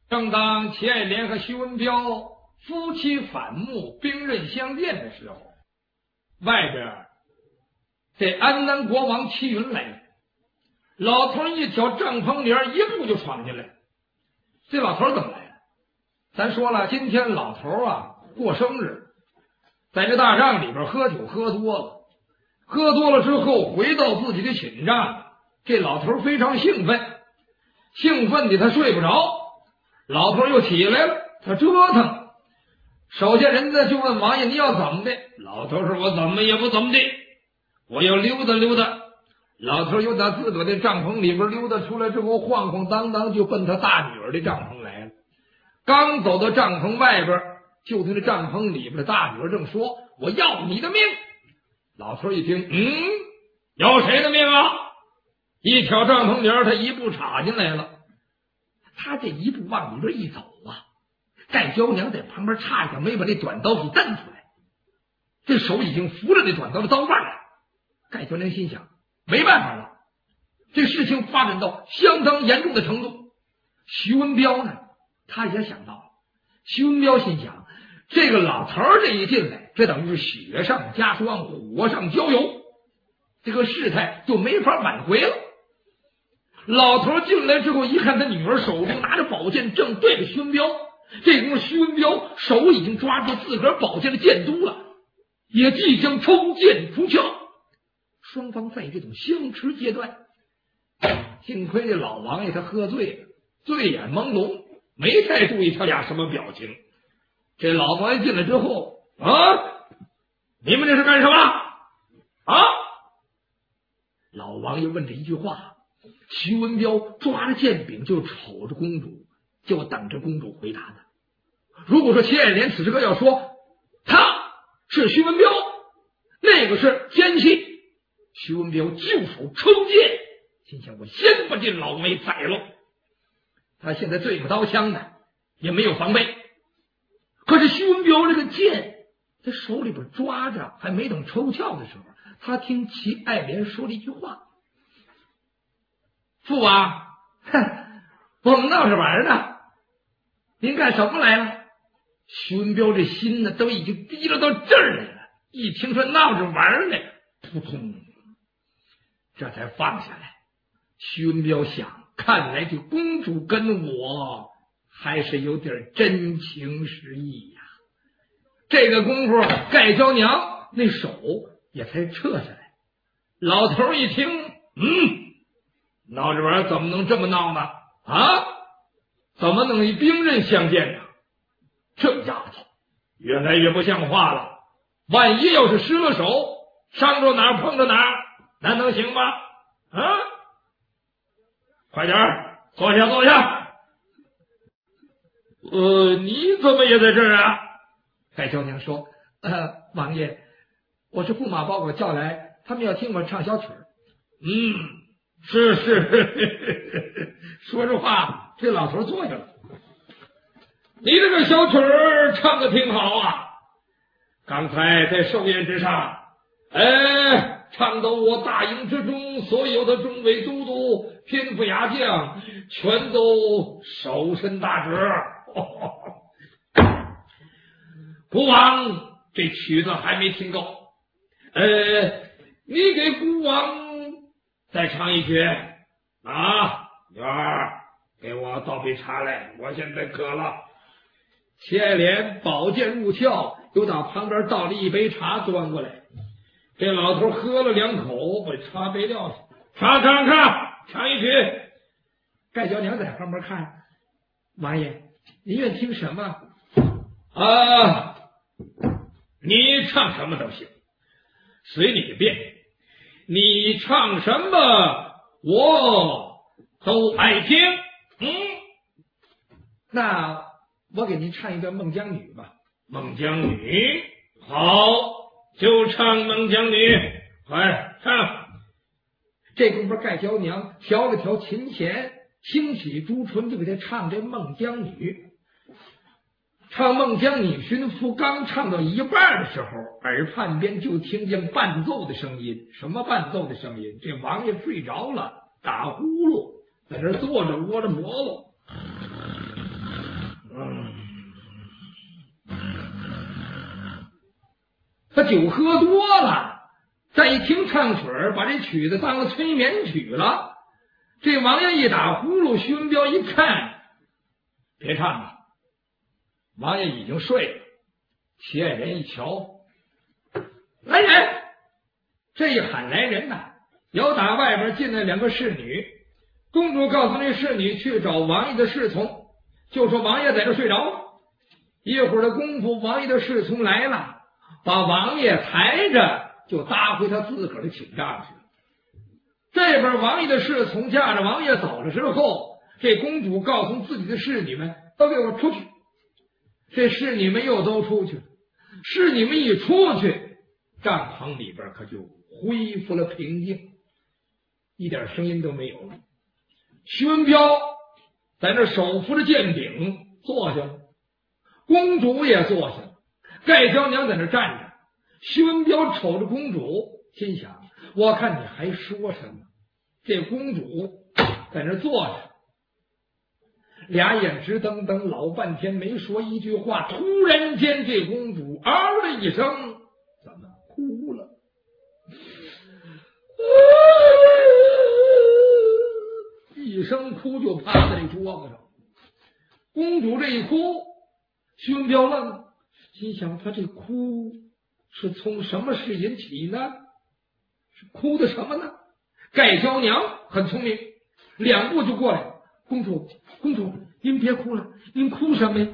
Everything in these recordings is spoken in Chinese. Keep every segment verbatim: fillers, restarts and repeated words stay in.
正当齐爱莲和徐文彪夫妻反目、兵刃相见的时候，外边这安南国王齐云来了。老头一挑帐篷帘，一步就闯进来。这老头怎么来了？咱说了，今天老头啊过生日，在这大帐里边喝酒喝多了，喝多了之后回到自己的寝帐，这老头非常兴奋，兴奋的他睡不着。老头又起来了，他折腾。手下人呢就问王爷你要怎么的？老头说我怎么也不怎么的，我要溜达溜达。老头又打自个的帐篷里边溜达出来之后，晃晃荡荡就奔他大女儿的帐篷来了。刚走到帐篷外边，就听这帐篷里边的大女儿正说我要你的命。老头一听，嗯，要谁的命啊？一挑帐篷帘，他一步插进来了。他这一步往里边一走啊，盖娇娘在旁边差一点没把那短刀给蹬出来，这手已经扶着那短刀的刀把了。盖娇娘心想没办法了，这事情发展到相当严重的程度。徐文彪呢，他也想到了。徐文彪心想，这个老头这一进来，这等于是雪上加霜，火上浇油，这个事态就没法挽回了。老头进来之后，一看他女儿手中拿着宝剑，正对着徐文彪。这功夫，徐文彪手已经抓住自个儿宝剑的剑督了，也即将抽剑出鞘。双方在这种相持阶段，幸亏这老王爷他喝醉了，醉眼朦胧，没太注意他俩什么表情。这老王爷进来之后啊，你们这是干什么啊？老王爷问这一句话，徐文彪抓着剑柄就瞅着公主，就等着公主回答他。如果说齐爱莲此时刻要说他是徐文彪，那个是奸细，徐文彪就手抽剑，心想我先把这老梅宰了。他现在对付刀枪呢，也没有防备。可是徐文彪这个剑在手里边抓着，还没等抽鞘的时候，他听齐爱莲说了一句话：父王，我们闹着玩呢，您干什么来了？徐文彪这心呢都已经提了到这儿来了，一听说闹着玩呢，扑通，这才放下来。徐文彪想，看来这公主跟我还是有点真情实意呀。这个功夫，盖娇娘那手也才撤下来。老头一听，嗯，闹着玩怎么能这么闹呢？啊，怎么能以兵刃相见呢？这丫头越来越不像话了，万一要是失了手，伤着哪儿碰着哪儿，那能行吗？啊，快点坐下坐下。呃，你怎么也在这儿啊？盖娇娘说，呃，王爷，我是驸马把我叫来，他们要听我唱小曲儿。嗯，是是，说着话，这老头坐下了。你这个小曲儿唱的挺好啊，刚才在寿宴之上，哎，唱到我大营之中，所有的中尉都督、偏副牙将全都手伸大指。孤王，这曲子还没听够，呃，你给孤王再唱一曲啊！女儿，给我倒杯茶来，我现在渴了。齐爱莲宝剑入鞘，又到旁边倒了一杯茶端过来。这老头喝了两口，把茶杯撂下，唱唱唱，唱一曲。盖娇娘在旁边看，王爷，您愿听什么？啊，你唱什么都行，随你便，你唱什么我都爱听。嗯，那我给您唱一段《孟姜女》吧。孟姜女，好，就唱孟姜女，快唱。这功夫，盖娇娘调了调琴弦，轻起朱唇，就给他唱这《孟姜女》。唱孟姜女寻夫刚唱到一半的时候，耳畔边就听见伴奏的声音。什么伴奏的声音？这王爷睡着了，打呼噜，在这坐着窝着磨噜。 他酒喝多了，再一听唱曲儿，把这曲子当了催眠曲了。这王爷一打呼噜，徐文彪一看，别唱了，王爷已经睡了。齐爱莲一瞧，来人！这一喊来人呐，有打外边进来两个侍女。公主告诉那侍女去找王爷的侍从，就说王爷在这睡着了。一会儿的功夫，王爷的侍从来了，把王爷抬着就搭回他自个儿的寝帐去了。这边王爷的侍从驾着王爷走了之后，这公主告诉自己的侍女们都给我出去。这侍女们又都出去了。侍女们一出去，帐篷里边可就恢复了平静，一点声音都没有了。徐文彪在那手扶着剑柄坐下了，公主也坐下了，盖娇娘在那站着。徐文彪瞅着公主，心想：我看你还说什么？这公主在那坐着，俩眼直瞪瞪，老半天没说一句话。突然间，这公主嗷的一声，怎么哭了？一声哭就趴在这桌子上。公主这一哭，徐文彪愣了，心想：她这哭是从什么事引起呢？是哭的什么呢？盖娇娘很聪明，两步就过来。公主，公主，您别哭了，您哭什么呀？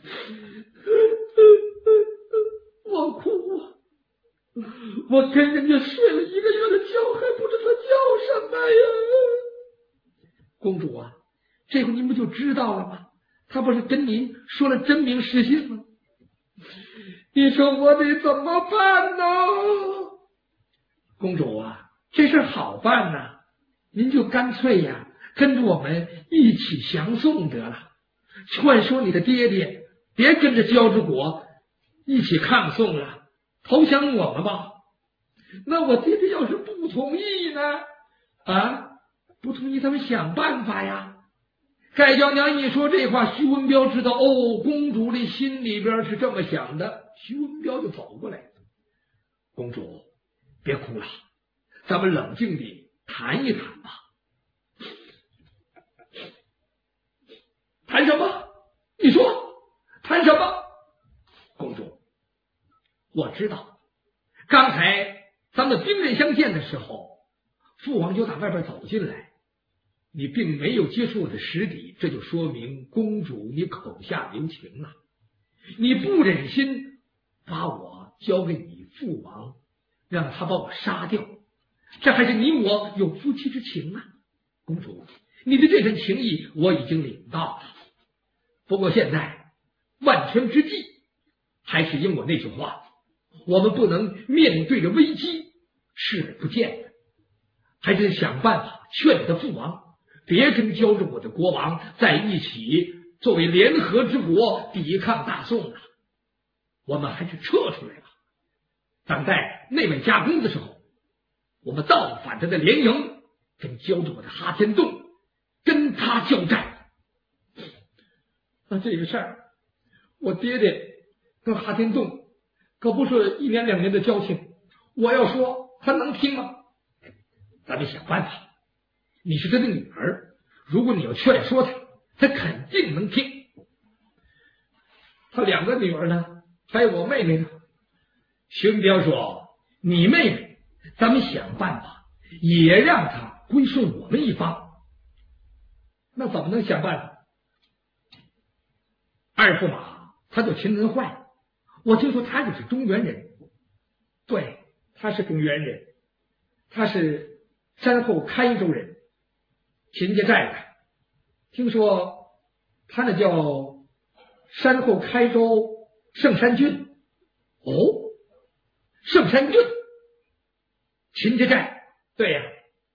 我哭啊！我跟人家睡了一个月的觉，还不知他叫什么呀？公主啊，这回您不就知道了吗？他不是跟您说了真名实姓吗？你说我得怎么办呢？公主啊，这事好办呐，您就干脆呀跟着我们一起降宋得了。劝说你的爹爹别跟着焦之国一起抗宋了，投降我们吧。那我爹爹要是不同意呢？啊，不同意咱们想办法呀。盖娇娘一说这话，徐文彪知道哦，公主的心里边是这么想的。徐文彪就走过来，公主别哭了，咱们冷静地谈一谈吧。谈什么？你说谈什么？公主，我知道刚才咱们兵刃相见的时候，父王就打外边走进来，你并没有接触我的实底，这就说明公主你口下留情了，你不忍心把我交给你父王，让他把我杀掉，这还是你我有夫妻之情啊。公主，你的这份情谊我已经领到了，不过现在万全之计，还是应我那句话，我们不能面对着危机视而不见的，还是想办法劝你的父王别跟焦着我的国王在一起，作为联合之国抵抗大宋啊。我们还是撤出来吧，等待内外夹攻的时候，我们造反他的联营，跟焦着我的哈天洞跟他交战。那这个事儿，我爹爹跟哈天洞可不是一年两年的交情，我要说他能听吗？咱们想办法，你是他的女儿，如果你要劝说他，他肯定能听。他两个女儿呢，还有我妹妹呢。徐文彪说，你妹妹咱们想办法也让她归顺我们一方。那怎么能想办法？二驸马他叫秦文焕，我听说他就是中原人。对，他是中原人，他是山后开州人，秦家寨的。听说他那叫山后开州圣山郡。哦，圣山郡，秦家寨。对呀，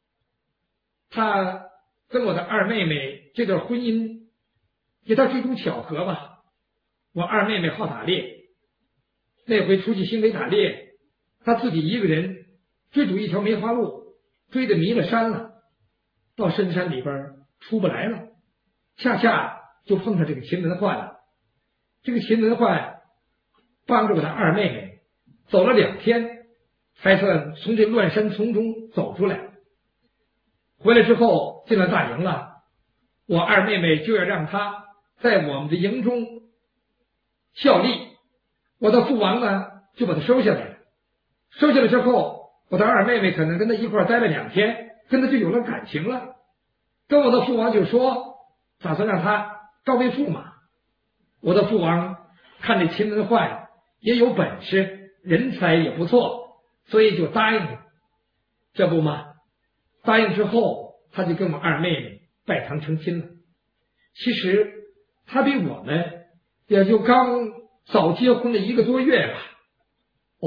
他跟我的二妹妹这段婚姻也倒是一种巧合吧。我二妹妹好打猎，那回出去新北打猎，她自己一个人追逐一条梅花鹿，追得迷了山了，到深山里边出不来了，恰恰就碰上这个秦文焕了。这个秦文焕帮着我的二妹妹走了两天，才算从这乱山丛中走出来。回来之后进了大营了，我二妹妹就要让她在我们的营中效力，我的父王呢就把她收下来了。收下来之后，我的二妹妹可能跟她一块待了两天，跟她就有了感情了，跟我的父王就说打算让她招为驸马。我的父王看这秦文焕也有本事，人才也不错，所以就答应了。这不嘛，答应之后，他就跟我二妹妹拜堂成亲了。其实他比我们也就刚早结婚了一个多月吧。哦，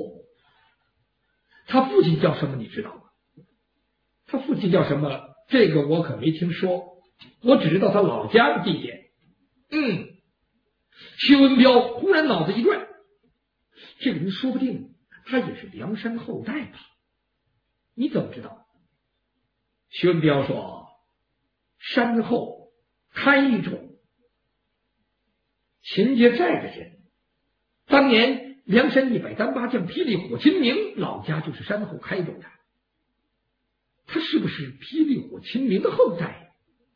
他父亲叫什么你知道吗？他父亲叫什么？这个我可没听说，我只知道他老家的地点。嗯，薛文彪忽然脑子一转，这个人说不定他也是梁山后代吧？你怎么知道？薛文彪说，山后开州秦家寨的人，当年梁山一百单八将霹雳火秦明老家就是山后开州的，他是不是霹雳火秦明的后代？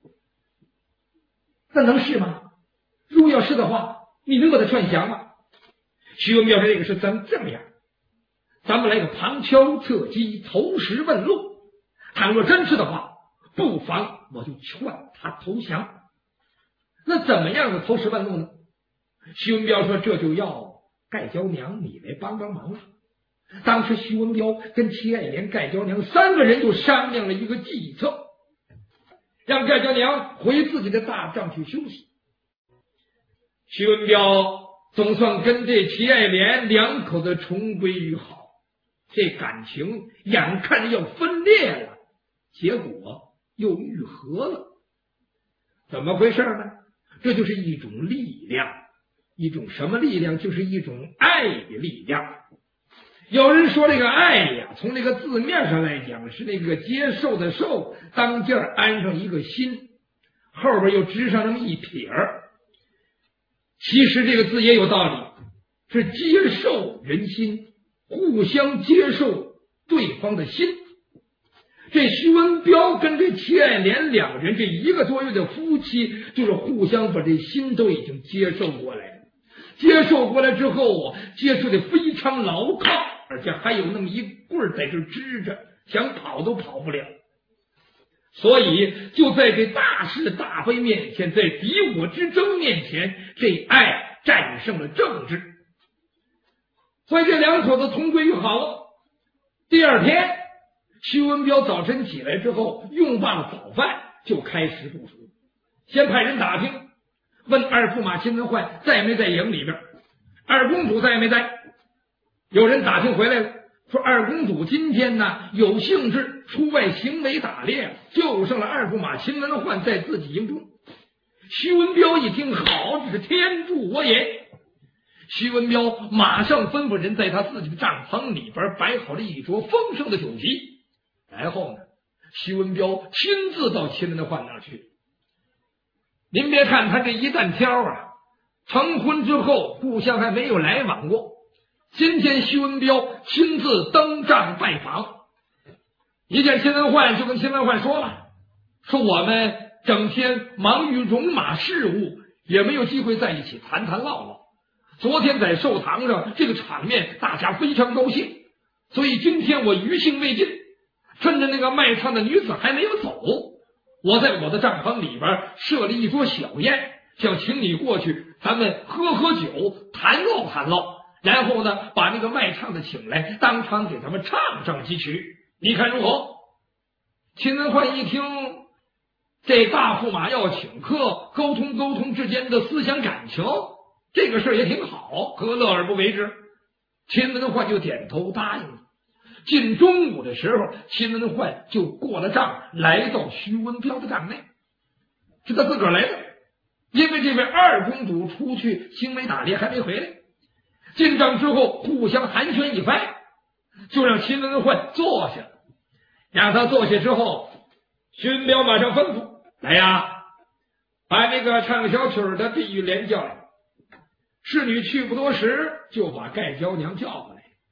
那能是吗？如要是的话，你能把他串详吗？徐文彪说，这个事咱们这么样，咱们来个旁敲侧击，投石问路，倘若真是的话，不妨我就劝他投降。那怎么样的投石问路呢？徐文彪说，这就要盖娇娘你来帮帮忙了。当时徐文彪跟齐爱莲、盖娇娘三个人就商量了一个计策，让盖娇娘回自己的大帐去休息。徐文彪总算跟这齐爱莲两口子重归于好，这感情眼看着要分裂了，结果又愈合了。怎么回事呢？这就是一种力量，一种什么力量？就是一种爱的力量。有人说这个爱呀，从这个字面上来讲是那个接受的受，当间安上一个心，后边又支上那么一撇儿。其实这个字也有道理，是接受人心，互相接受对方的心。这徐文彪跟这齐爱莲两人这一个多月的夫妻，就是互相把这心都已经接受过来了。接受过来之后，接受的非常牢靠，而且还有那么一棍儿在这支着，想跑都跑不了。所以就在这大是大非面前，在敌我之争面前，这爱战胜了政治，所以这两口子同归于好了。第二天，徐文彪早晨起来之后，用罢了早饭，就开始部署。先派人打听，问二驸马秦文焕在没在营里边，二公主在没在。有人打听回来了，说二公主今天呢有兴致出外行为打猎，就剩了二驸马秦文焕在自己营中。徐文彪一听，好，这是天助我也。徐文彪马上吩咐人在他自己的帐篷里边摆好了一桌丰盛的酒席，然后呢，徐文彪亲自到秦文焕那儿去。您别看他这一担挑啊，成婚之后互相还没有来往过，今天徐文彪亲自登帐拜访，一见秦文焕就跟秦文焕说了，说我们整天忙于戎马事务，也没有机会在一起谈谈唠唠。昨天在寿堂上这个场面大家非常高兴，所以今天我余兴未尽，趁着那个卖唱的女子还没有走，我在我的帐篷里边设了一桌小宴，想请你过去，咱们喝喝酒，谈唠谈唠，然后呢把那个卖唱的请来，当场给他们唱上几曲，你看如何？秦文焕一听，这大驸马要请客，沟通沟通之间的思想感情，这个事儿也挺好，何乐而不为之？秦文焕就点头答应了。近中午的时候，秦文焕就过了帐，来到徐文彪的帐内，是他自个儿来的，因为这位二公主出去行为打猎还没回来。进帐之后互相寒暄一番，就让秦文焕坐下。让他坐下之后，徐文彪马上吩咐，来呀，把那个唱小曲的碧玉莲叫来。侍女去不多时，就把盖娇娘叫过来。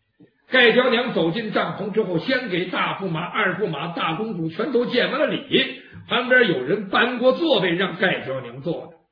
盖娇娘走进帐篷之后，先给大驸马、二驸马、大公主全都见完了礼，旁边有人搬过座位让盖娇娘坐着。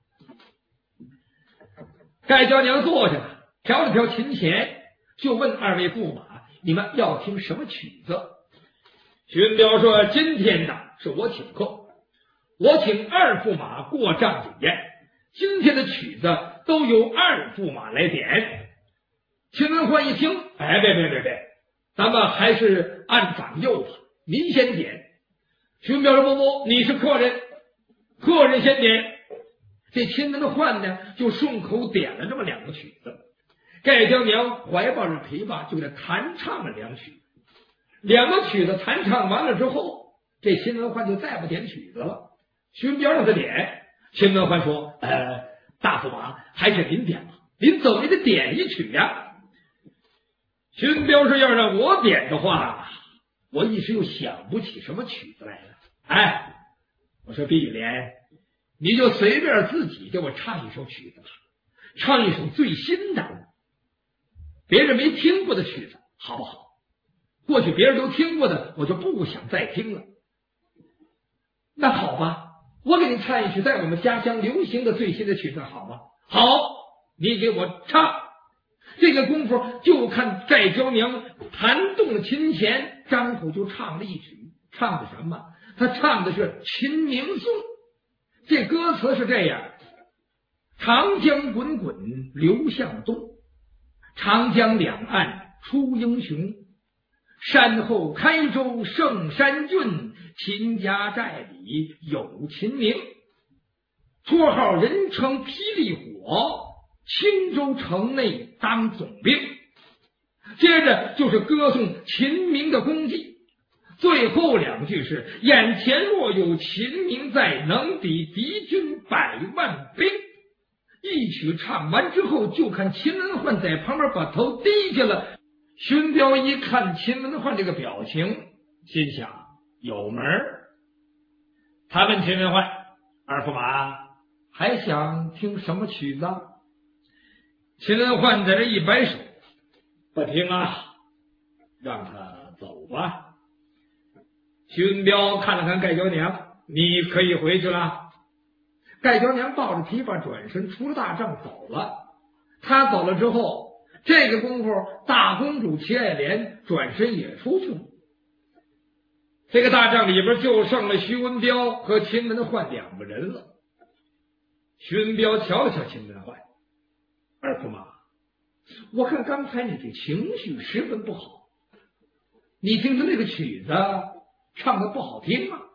盖娇娘坐下了，调了调琴弦，就问二位驸马：“你们要听什么曲子？”徐文彪说：“今天呢，是我请客，我请二驸马过帐酒宴，今天的曲子都由二驸马来点。”秦文焕一听，哎，别别别别，咱们还是按长幼吧，您先点。徐文彪说：“不不，你是客人，客人先点。”这秦文焕呢，就顺口点了这么两个曲子。盖娇娘怀抱着琵琶，就给他弹唱了两曲。两个曲子弹唱完了之后，这秦文焕就再不点曲子了。徐文彪让他点，秦文焕说：“呃，大驸马，还是您点吧，您总也得点一曲呀。”徐文彪说：“要让我点的话，我一时又想不起什么曲子来了。哎，我说碧莲，你就随便自己给我唱一首曲子吧，唱一首最新的，别人没听过的曲子，好不好？过去别人都听过的，我就不想再听了。”那好吧，我给你唱一曲在我们家乡流行的最新的曲子，好吗？好，你给我唱。这个功夫就看盖娇娘弹动了琴弦，张口就唱了一曲。唱的什么？他唱的是《秦明颂》。这歌词是这样：长江滚滚流向东，长江两岸出英雄，山后开州胜山郡，秦家寨里有秦明。绰号人称霹雳火，青州城内当总兵。接着就是歌颂秦明的功绩，最后两句是：眼前若有秦明在，能抵敌军百万兵。一曲唱完之后，就看秦文焕在旁边把头低下了。徐文彪一看秦文焕这个表情，心想有门儿。他问秦文焕：“二驸马，还想听什么曲子？”秦文焕在这一摆手：“不听啊，让他走吧。”徐文彪看了看盖娇娘：“你可以回去了。”盖娇娘抱着琵琶转身出了大帐走了。他走了之后，这个功夫大公主齐爱莲转身也出去了。这个大帐里边就剩了徐文彪和秦文焕两个人了。徐文彪瞧了瞧秦文焕：“二驸马，我看刚才你这情绪十分不好，你听他那个曲子唱的不好听吗？”“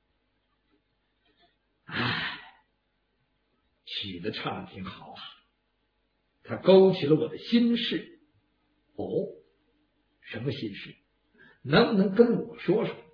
唉，曲子唱的挺好啊，他勾起了我的心事。”“哦，什么心事？能不能跟我说说？”“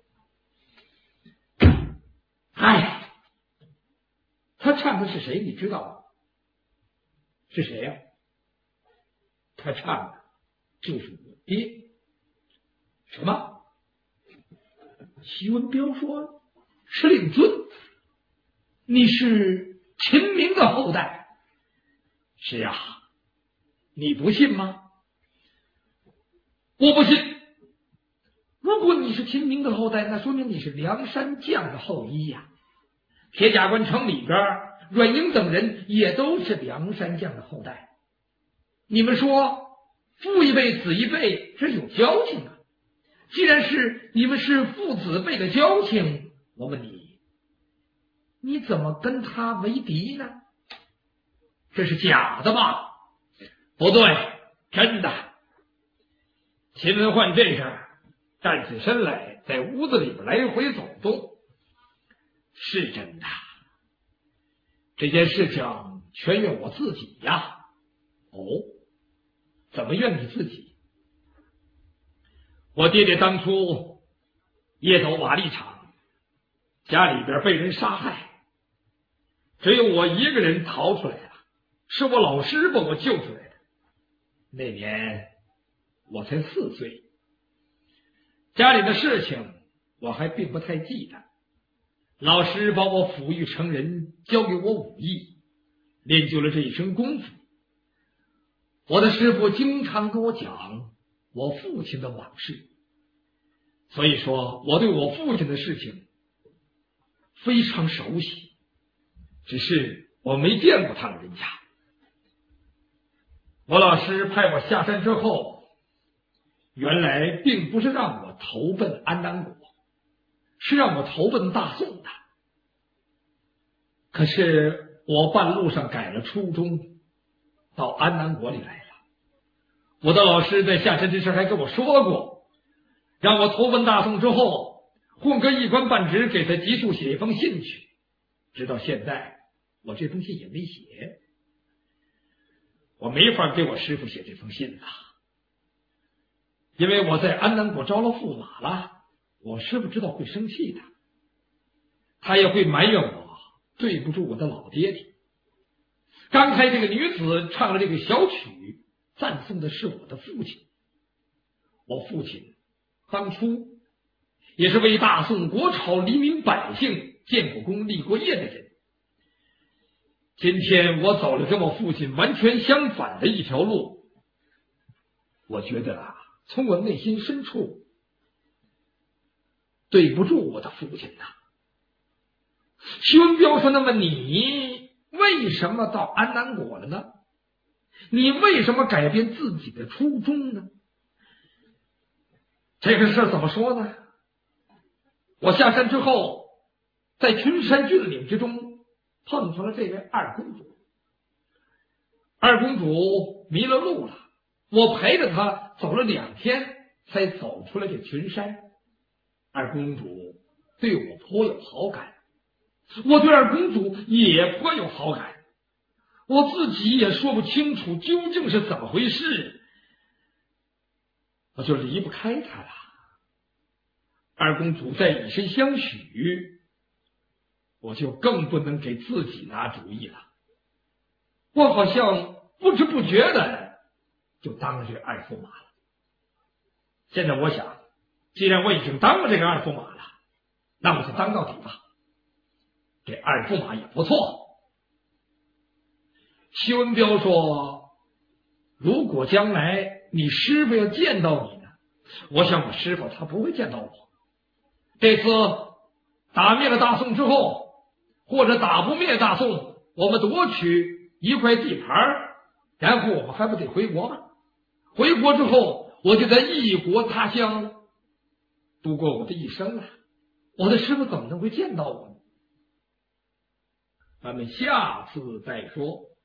哎，他唱的是谁你知道吗？”“是谁呀？”“他唱的就是我爹。”“什么？”徐文彪说：“是令尊，你是秦明的后代？”“是啊，你不信吗？”“我不信。如果你是秦明的后代，那说明你是梁山将的后裔呀、啊。铁甲关城里边，阮英等人也都是梁山将的后代。你们说父一辈子一辈，这有交情啊。既然是你们是父子辈的交情，我问你，你怎么跟他为敌呢？这是假的吧？”“不对，真的。”秦文焕这时站起身来，在屋子里边来回走动。“是真的，这件事情全怨我自己呀。”“哦，怎么怨你自己？”“我爹爹当初夜走瓦砾场，家里边被人杀害，只有我一个人逃出来了，是我老师把我救出来的。那年我才四岁，家里的事情我还并不太记得。老师把我抚育成人，教给我武艺，练就了这一身功夫。我的师傅经常跟我讲， 我父亲的往事，所以说我对我父亲的事情非常熟悉，只是我没见过他老人家。我老师派我下山之后，原来并不是让我投奔安南国，是让我投奔大宋的。可是我半路上改了初衷，到安南国里来了。我的老师在下山之时还跟我说过，让我投奔大宋之后，混个一官半职，给他急速写一封信去。直到现在，我这封信也没写。我没法给我师傅写这封信了，因为我在安南国招了驸马了，我师傅知道会生气的，他也会埋怨我对不住我的老爹爹。刚才这个女子唱了这个小曲，赞颂的是我的父亲。我父亲当初也是为大宋国朝黎民百姓建过功立过业的人，今天我走了跟我父亲完全相反的一条路，我觉得啊，从我内心深处对不住我的父亲呐。徐文彪说：“那么你为什么到安南国了呢？你为什么改变自己的初衷呢？”这个事怎么说呢？我下山之后，在群山峻岭之中碰上了这位二公主。二公主迷了路了，我陪着她走了两天，才走出了这群山。二公主对我颇有好感，我对二公主也颇有好感，我自己也说不清楚究竟是怎么回事，我就离不开她了。二公主再以身相许，我就更不能给自己拿主意了。我好像不知不觉的就当了这个二驸马了。现在我想，既然我已经当了这个二驸马了，那我就当到底吧。这二驸马也不错。徐文彪说：“如果将来你师傅要见到你呢？我想我师傅他不会见到我。这次打灭了大宋之后，或者打不灭大宋，我们夺取一块地盘，然后我们还不得回国吗？回国之后，我就在异国他乡度过我的一生了。我的师傅怎么能会见到我呢？咱们下次再说。”